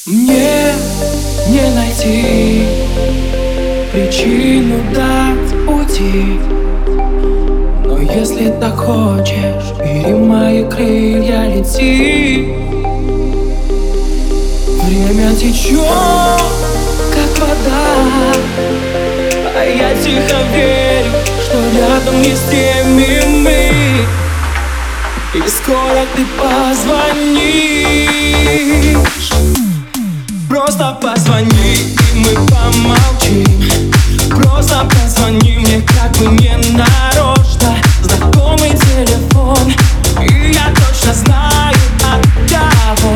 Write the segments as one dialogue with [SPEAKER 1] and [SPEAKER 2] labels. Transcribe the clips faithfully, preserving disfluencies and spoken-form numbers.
[SPEAKER 1] Мне не найти причину дать уйти, но если так хочешь, бери мои крылья, лети. Время течет, как вода, а я тихо верю, что рядом не с теми мы. И скоро ты позвонишь. Просто позвони, и мы помолчим. Просто позвони мне, как бы не нарочно. Знакомый телефон, и я точно знаю, от кого.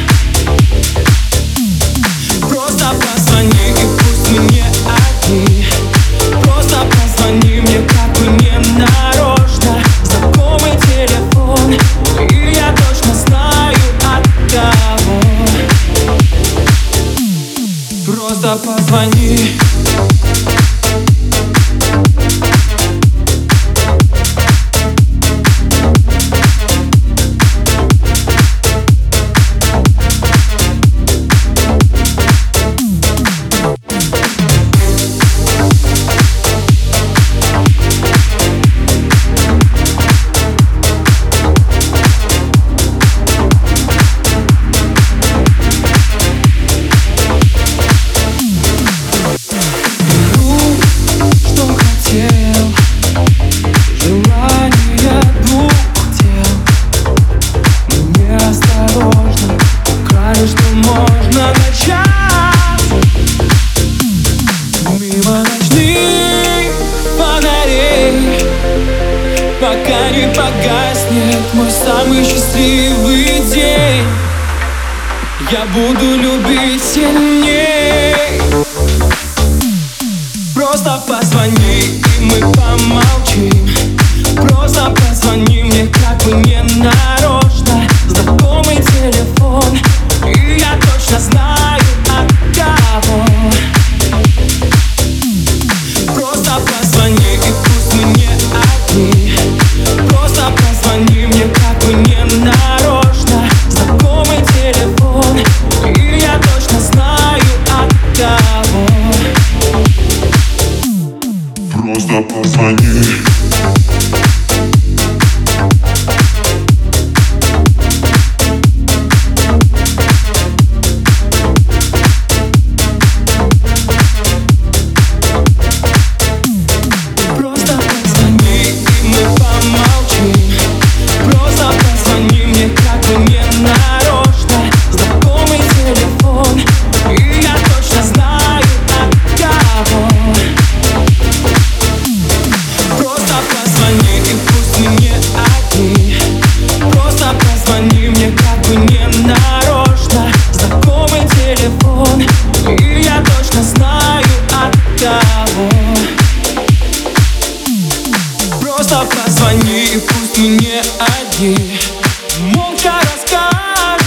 [SPEAKER 1] Просто позвони, и пусть мы не одни. Просто позвони мне, как бы не нарочно. Знакомый телефон, и я точно знаю, от кого. Просто позвони. Что можно начать мимо ночных фонарей, пока не погаснет мой самый счастливый день. Я буду любить сильней. Просто позвони, и мы помолчим. Просто позвони мне, как бы не нарочно. Знакомый телефон, и я точно знаю, от кого. Просто позвони, и пусть мы не одни. Просто позвони мне, как бы не нарочно. Знакомый телефон, и я точно знаю, от кого.
[SPEAKER 2] Просто позвони.
[SPEAKER 1] Позвони мне, как бы не нарочно. Знакомый телефон, и я точно знаю, от кого. Просто позвони, и пусть мы не одни. Молча расскажем